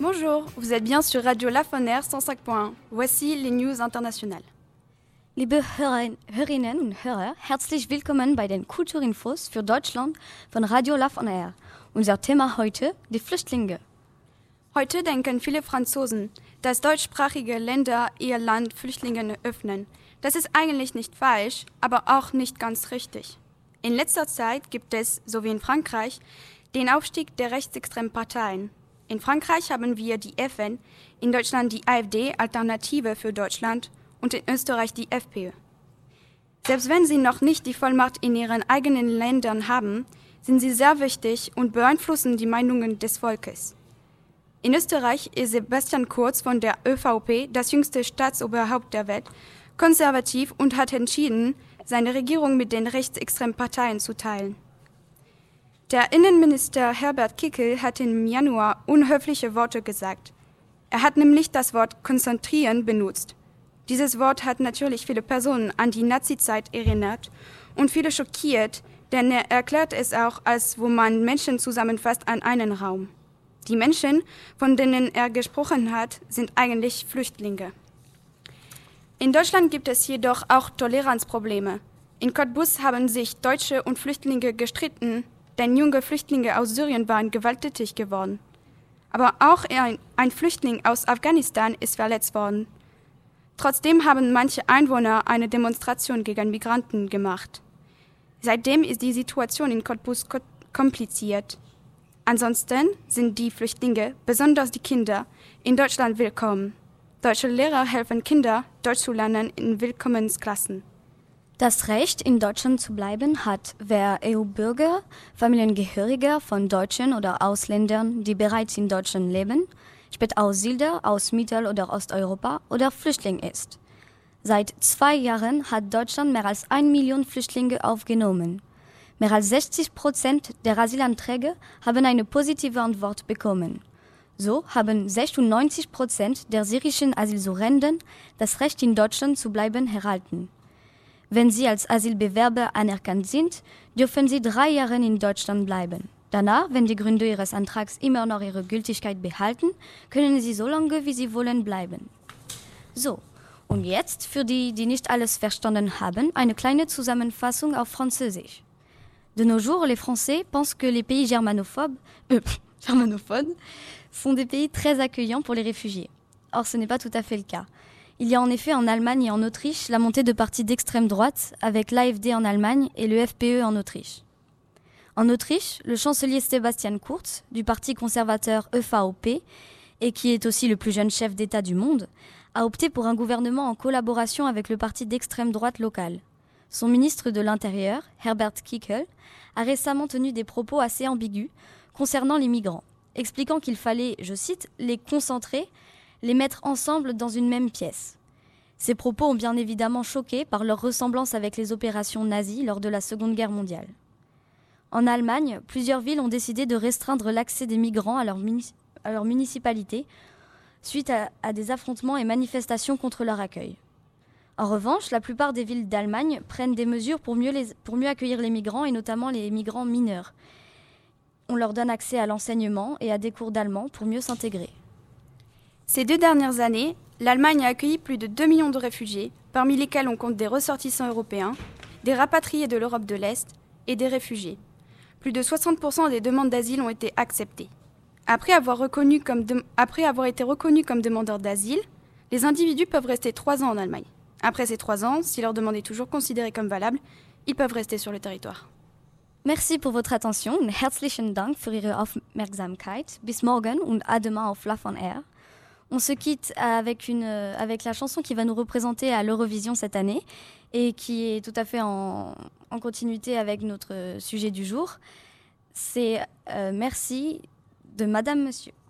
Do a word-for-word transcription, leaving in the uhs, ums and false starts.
Bonjour, vous êtes bien sur Radio Lafonaire cent cinq point un. Voici les News internationales. Liebe Hörerin, Hörerinnen und Hörer, herzlich willkommen bei den Kulturinfos für Deutschland von Radio Lafonaire. Unser Thema heute, die Flüchtlinge. Heute denken viele Franzosen, dass deutschsprachige Länder ihr Land Flüchtlingen öffnen. Das ist eigentlich nicht falsch, aber auch nicht ganz richtig. In letzter Zeit gibt es, so wie in Frankreich, den Aufstieg der rechtsextremen Parteien. In Frankreich haben wir die F N, in Deutschland die A f D, Alternative für Deutschland, und in Österreich die F P Ö. Selbst wenn sie noch nicht die Vollmacht in ihren eigenen Ländern haben, sind sie sehr wichtig und beeinflussen die Meinungen des Volkes. In Österreich ist Sebastian Kurz von der Ö V P, das jüngste Staatsoberhaupt der Welt, konservativ und hat entschieden, seine Regierung mit den rechtsextremen Parteien zu teilen. Der Innenminister Herbert Kickl hat im Januar unhöfliche Worte gesagt. Er hat nämlich das Wort konzentrieren benutzt. Dieses Wort hat natürlich viele Personen an die Nazizeit erinnert und viele schockiert, denn er erklärt es auch als, wo man Menschen zusammenfasst an einen Raum. Die Menschen, von denen er gesprochen hat, sind eigentlich Flüchtlinge. In Deutschland gibt es jedoch auch Toleranzprobleme. In Cottbus haben sich Deutsche und Flüchtlinge gestritten, denn junge Flüchtlinge aus Syrien waren gewalttätig geworden. Aber auch ein, ein Flüchtling aus Afghanistan ist verletzt worden. Trotzdem haben manche Einwohner eine Demonstration gegen Migranten gemacht. Seitdem ist die Situation in Cottbus ko- kompliziert. Ansonsten sind die Flüchtlinge, besonders die Kinder, in Deutschland willkommen. Deutsche Lehrer helfen Kinder, Deutsch zu lernen in Willkommensklassen. Das Recht, in Deutschland zu bleiben, hat wer E U-Bürger, Familienangehöriger von Deutschen oder Ausländern, die bereits in Deutschland leben, Spätaussiedler aus Mittel- oder Osteuropa oder Flüchtling ist. Seit zwei Jahren hat Deutschland mehr als eine Million Flüchtlinge aufgenommen. Mehr als sechzig Prozent der Asylanträge haben eine positive Antwort bekommen. So haben sechsundneunzig Prozent der syrischen Asylsuchenden das Recht, in Deutschland zu bleiben, erhalten. Wenn sie als Asylbewerber anerkannt sind, dürfen sie drei Jahre in Deutschland bleiben. Danach, wenn die Gründe ihres Antrags immer noch ihre Gültigkeit behalten, können sie so lange, wie sie wollen, bleiben. So, und jetzt, für die, die nicht alles verstanden haben, eine kleine Zusammenfassung auf Französisch. De nos jours, les Français pensent que les pays germanophobes, euh, germanophones sont des pays très accueillants pour les réfugiés. Or, ce n'est pas tout à fait le cas. Il y a en effet en Allemagne et en Autriche la montée de partis d'extrême droite avec l'A f D en Allemagne et le F P Ö en Autriche. En Autriche, le chancelier Sebastian Kurz, du parti conservateur Ö V P, et qui est aussi le plus jeune chef d'État du monde, a opté pour un gouvernement en collaboration avec le parti d'extrême droite local. Son ministre de l'Intérieur, Herbert Kickl, a récemment tenu des propos assez ambigus concernant les migrants, expliquant qu'il fallait, je cite, les concentrer, les mettre ensemble dans une même pièce. Ces propos ont bien évidemment choqué par leur ressemblance avec les opérations nazies lors de la Seconde Guerre mondiale. En Allemagne, plusieurs villes ont décidé de restreindre l'accès des migrants à leur, muni- à leur municipalité suite à, à des affrontements et manifestations contre leur accueil. En revanche, la plupart des villes d'Allemagne prennent des mesures pour mieux, les, pour mieux accueillir les migrants et notamment les migrants mineurs. On leur donne accès à l'enseignement et à des cours d'allemand pour mieux s'intégrer. Ces deux dernières années, l'Allemagne a accueilli plus de deux millions de réfugiés, parmi lesquels on compte des ressortissants européens, des rapatriés de l'Europe de l'Est et des réfugiés. Plus de soixante pour cent des demandes d'asile ont été acceptées. Après avoir, reconnu comme de... Après avoir été reconnus comme demandeurs d'asile, les individus peuvent rester trois ans en Allemagne. Après ces trois ans, si leur demande est toujours considérée comme valable, ils peuvent rester sur le territoire. Merci pour votre attention und herzlichen Dank für Ihre Aufmerksamkeit. Bis morgen und à demain auf Lafonaire. On se quitte avec, une, avec la chanson qui va nous représenter à l'Eurovision cette année et qui est tout à fait en, en continuité avec notre sujet du jour. C'est euh, Merci de Madame Monsieur.